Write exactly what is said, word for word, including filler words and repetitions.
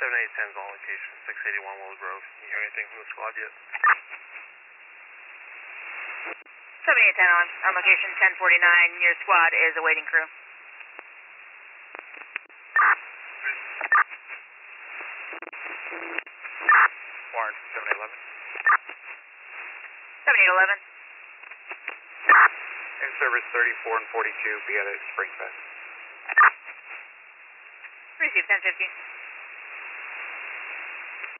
seven eight ten's on location, six eighty-one Willow Grove. Can you hear anything from the squad yet? seven eight ten on, on location ten forty-nine. Your squad is awaiting crew. Warren, seven eight eleven. seven eight eleven. In service thirty-four and forty-two, be at Spring Fest. Receive ten fifteen.